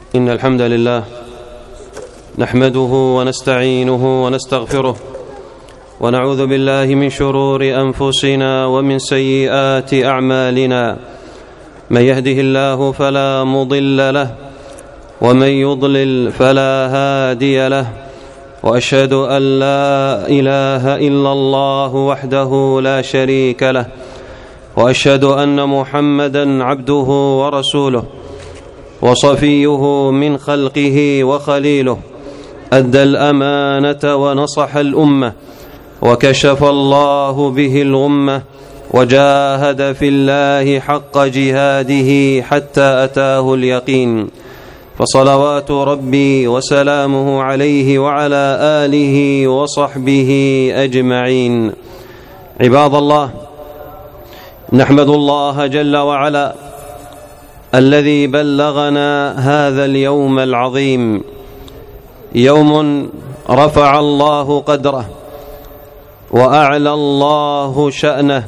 إن الحمد لله نحمده ونستعينه ونستغفره ونعوذ بالله من شرور أنفسنا ومن سيئات أعمالنا. من يهده الله فلا مضل له ومن يضلل فلا هادي له، وأشهد أن لا إله إلا الله وحده لا شريك له، وأشهد أن محمدًا عبده ورسوله وصفيه من خلقه وخليله، أدى الأمانة ونصح الأمة وكشف الله به الغمة، وجاهد في الله حق جهاده حتى أتاه اليقين. فصلوات ربي وسلامه عليه وعلى آله وصحبه أجمعين. عباد الله، نحمد الله جل وعلا الذي بلغنا هذا اليوم العظيم، يوم رفع الله قدره وأعلى الله شأنه،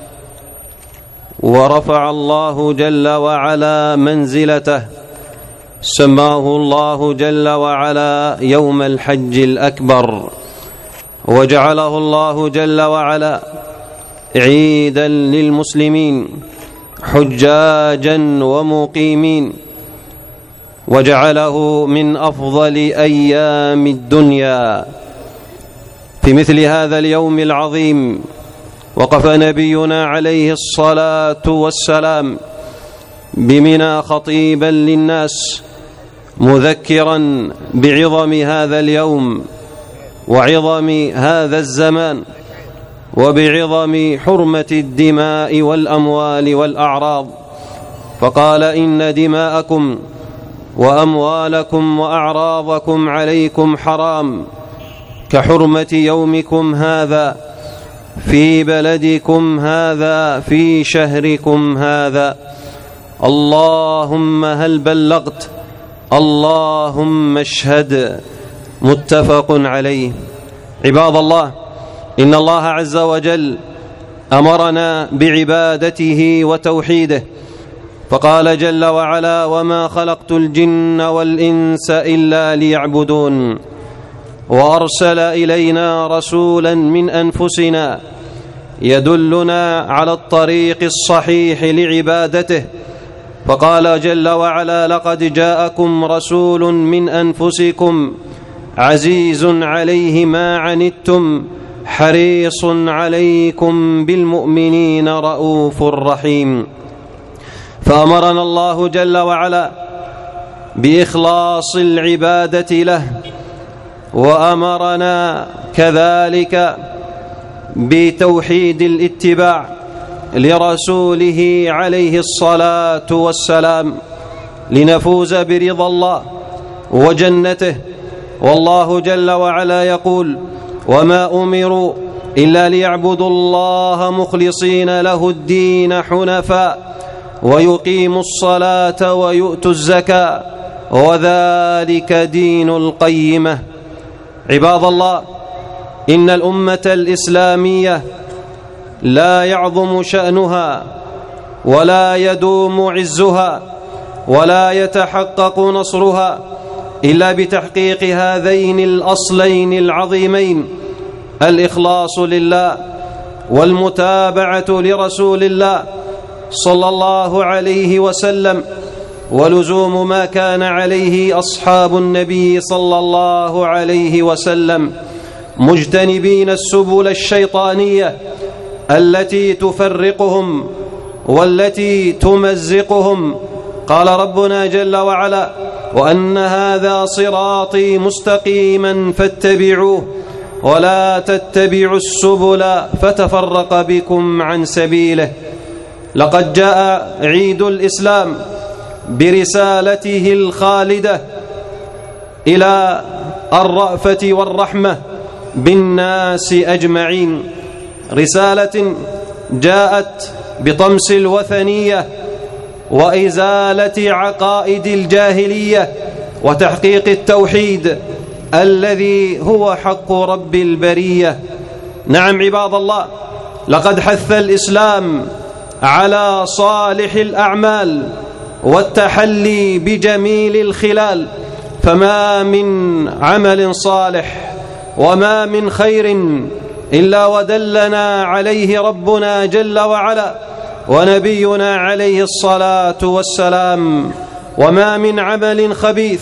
ورفع الله جل وعلا منزلته، سماه الله جل وعلا يوم الحج الأكبر، وجعله الله جل وعلا عيدا للمسلمين حجاجا ومقيمين، وجعله من أفضل أيام الدنيا. في مثل هذا اليوم العظيم وقف نبينا عليه الصلاة والسلام بمنى خطيبا للناس، مذكرا بعظم هذا اليوم وعظم هذا الزمان وبعظم حرمة الدماء والأموال والأعراض، فقال: إن دماءكم وأموالكم وأعراضكم عليكم حرام كحرمة يومكم هذا في بلدكم هذا في شهركم هذا. اللهم هل بلغت؟ اللهم اشهد. متفق عليه. عباد الله، إن الله عز وجل أمرنا بعبادته وتوحيده، فقال جل وعلا: وما خلقت الجن والإنس إلا ليعبدون. وأرسل إلينا رسولا من أنفسنا يدلنا على الطريق الصحيح لعبادته، فقال جل وعلا: لقد جاءكم رسول من أنفسكم عزيز عليه ما عنتم حريص عليكم بالمؤمنين رؤوف رحيم. فأمرنا الله جل وعلا بإخلاص العبادة له، وأمرنا كذلك بتوحيد الاتباع لرسوله عليه الصلاة والسلام، لنفوز برضا الله وجنته. والله جل وعلا يقول: وما أمروا إلا ليعبدوا الله مخلصين له الدين حنفاء ويقيموا الصلاة ويؤتوا الزكاة وذلك دين القيمة. عباد الله، إن الأمة الإسلامية لا يعظم شأنها ولا يدوم عزها ولا يتحقق نصرها إلا بتحقيق هذين الأصلين العظيمين: الإخلاص لله والمتابعة لرسول الله صلى الله عليه وسلم، ولزوم ما كان عليه أصحاب النبي صلى الله عليه وسلم، مجتنبين السبل الشيطانية التي تفرقهم والتي تمزقهم. قال ربنا جل وعلا: وأن هذا صراطي مستقيما فاتبعوه ولا تتبعوا السبل فتفرق بكم عن سبيله. لقد جاء عيد الإسلام برسالته الخالدة إلى الرأفة والرحمة بالناس أجمعين، رسالة جاءت بطمس الوثنية وإزالة عقائد الجاهلية وتحقيق التوحيد الذي هو حق رب البرية. نعم عباد الله، لقد حث الإسلام على صالح الأعمال والتحلي بجميل الخلال. فما من عمل صالح وما من خير إلا ودلنا عليه ربنا جل وعلا ونبينا عليه الصلاة والسلام، وما من عمل خبيث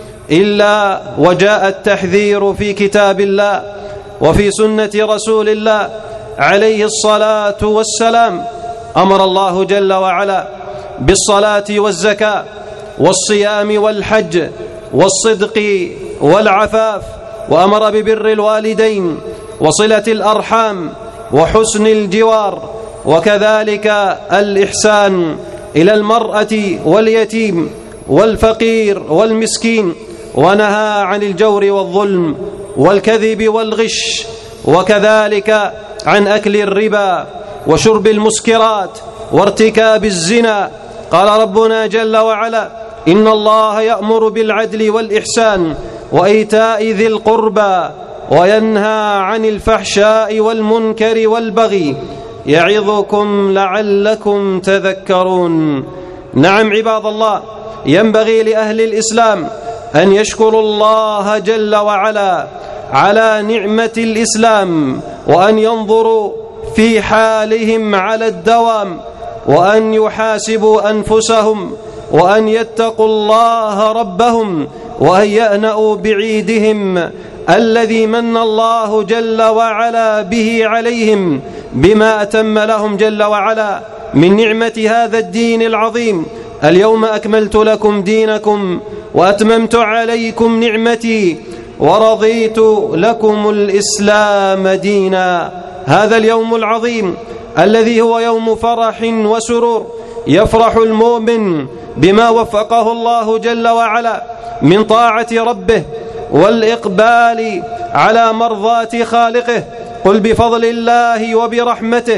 إلا وجاء التحذير في كتاب الله وفي سنة رسول الله عليه الصلاة والسلام. أمر الله جل وعلا بالصلاة والزكاة والصيام والحج والصدق والعفاف، وأمر ببر الوالدين وصلة الأرحام وحسن الجوار، وكذلك الإحسان إلى المرأة واليتيم والفقير والمسكين، ونهى عن الجور والظلم والكذب والغش، وكذلك عن أكل الربا وشرب المسكرات وارتكاب الزنا. قال ربنا جل وعلا: إن الله يأمر بالعدل والإحسان وإيتاء ذي القربى وينهى عن الفحشاء والمنكر والبغي يعظكم لعلكم تذكرون. نعم عباد الله، ينبغي لأهل الإسلام أن يشكروا الله جل وعلا على نعمة الإسلام، وأن ينظروا في حالهم على الدوام، وأن يحاسبوا أنفسهم، وأن يتقوا الله ربهم، وأن يأنأوا بعيدهم الذي من الله جل وعلا به عليهم بما أتم لهم جل وعلا من نعمة هذا الدين العظيم. اليوم أكملت لكم دينكم وأتممت عليكم نعمتي ورضيت لكم الإسلام دينا. هذا اليوم العظيم الذي هو يوم فرح وسرور، يفرح المؤمن بما وفقه الله جل وعلا من طاعة ربه والإقبال على مرضات خالقه. قل بفضل الله وبرحمته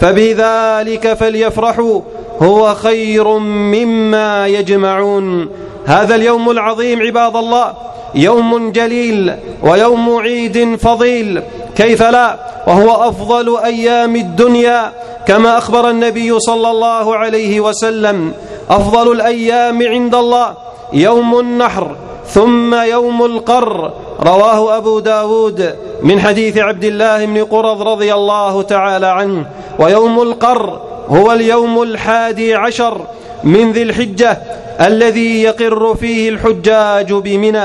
فبذلك فليفرحوا هو خير مما يجمعون. هذا اليوم العظيم عباد الله يوم جليل ويوم عيد فضيل، كيف لا، وهو أفضل أيام الدنيا، كما أخبر النبي صلى الله عليه وسلم: أفضل الأيام عند الله يوم النحر ثم يوم القر. رواه أبو داود من حديث عبد الله بن قرظ رضي الله تعالى عنه. ويوم القر هو اليوم 11 من ذي الحجة الذي يقر فيه الحجاج بمنى.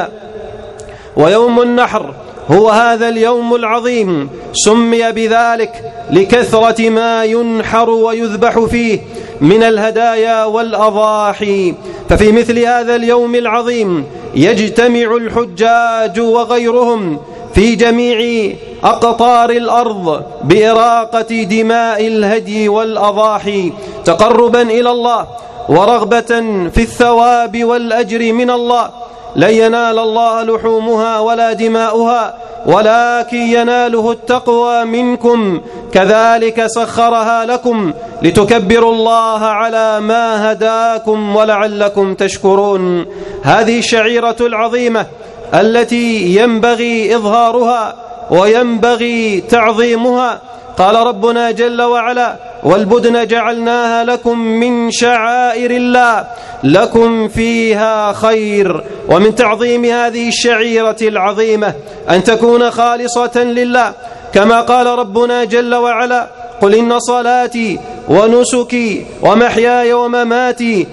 ويوم النحر هو هذا اليوم العظيم، سمي بذلك لكثرة ما ينحر ويذبح فيه من الهدايا والأضاحي. ففي مثل هذا اليوم العظيم يجتمع الحجاج وغيرهم في جميع أقطار الأرض بإراقة دماء الهدي والأضاحي تقربا إلى الله ورغبة في الثواب والأجر من الله. لن ينال الله لحومها ولا دماؤها ولكن يناله التقوى منكم، كذلك سخرها لكم لتكبروا الله على ما هداكم ولعلكم تشكرون. هذه الشعيرة العظيمة التي ينبغي إظهارها وينبغي تعظيمها. قال ربنا جل وعلا: والبدن جعلناها لكم من شعائر الله لكم فيها خير. ومن تعظيم هذه الشعيرة العظيمة أن تكون خالصة لله، كما قال ربنا جل وعلا: قل إن صلاتي ونسكي ومحياي ومماتي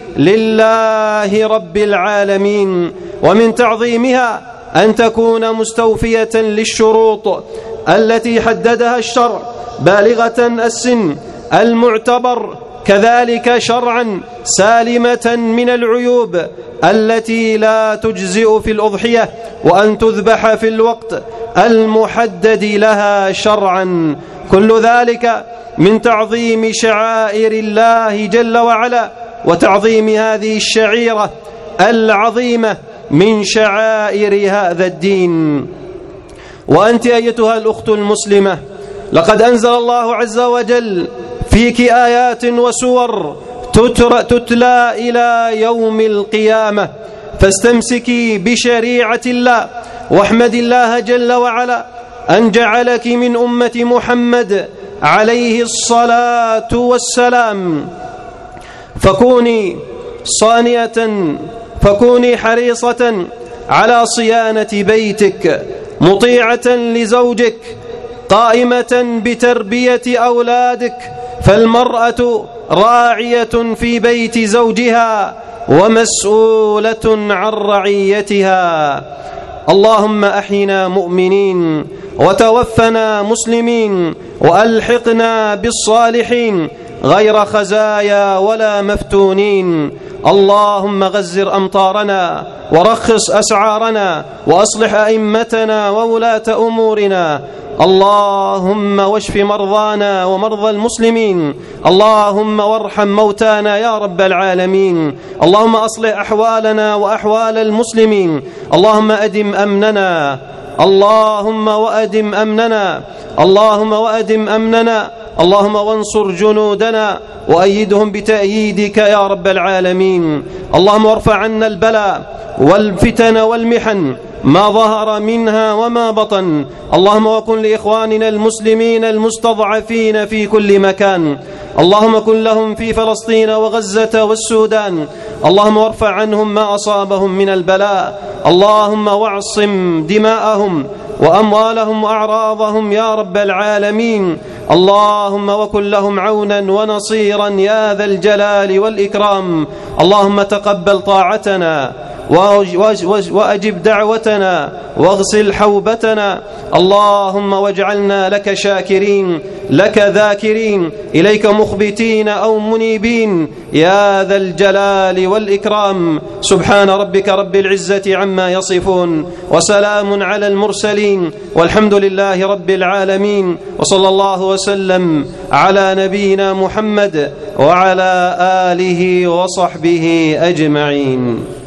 لله رب العالمين. ومن تعظيمها أن تكون مستوفية للشروط التي حددها الشرع، بالغة السن المعتبر كذلك شرعا، سالمة من العيوب التي لا تجزئ في الأضحية، وأن تذبح في الوقت المحدد لها شرعا. كل ذلك من تعظيم شعائر الله جل وعلا وتعظيم هذه الشعيرة العظيمة من شعائر هذا الدين. وأنت أيتها الأخت المسلمة، لقد أنزل الله عز وجل فيك آيات وسور تتلى إلى يوم القيامة، فاستمسكي بشريعة الله واحمد الله جل وعلا أن جعلك من أمة محمد عليه الصلاة والسلام، فكوني صانية، فكوني حريصة على صيانة بيتك، مطيعة لزوجك، قائمة بتربية أولادك، فالمرأة راعية في بيت زوجها ومسؤولة عن رعيتها. اللهم أحينا مؤمنين وتوفنا مسلمين وألحقنا بالصالحين غير خزايا ولا مفتونين. اللهم غزر أمطارنا ورخص أسعارنا وأصلح أئمتنا وولاة أمورنا. اللهم واشف مرضانا ومرضى المسلمين. اللهم وارحم موتانا يا رب العالمين. اللهم أصلح أحوالنا وأحوال المسلمين. اللهم أدم أمننا، اللهم وأدم أمننا، اللهم وأدم أمننا. اللهم وانصر جنودنا وأيدهم بتأييدك يا رب العالمين. اللهم ارفع عنا البلاء والفتن والمحن ما ظهر منها وما بطن. اللهم وكن لإخواننا المسلمين المستضعفين في كل مكان. اللهم كن لهم في فلسطين وغزة والسودان. اللهم وارفع عنهم ما أصابهم من البلاء. اللهم واعصم دماءهم وأموالهم وأعراضهم يا رب العالمين. اللهم وكن لهم عونا ونصيرا يا ذا الجلال والإكرام. اللهم تقبل طاعتنا وأجب دعوتنا واغسل حوبتنا. اللهم واجعلنا لك شاكرين، لك ذاكرين، إليك مخبتين أو منيبين يا ذا الجلال والإكرام. سبحان ربك رب العزة عما يصفون، وسلام على المرسلين، والحمد لله رب العالمين. وصلى الله وسلم على نبينا محمد وعلى آله وصحبه أجمعين.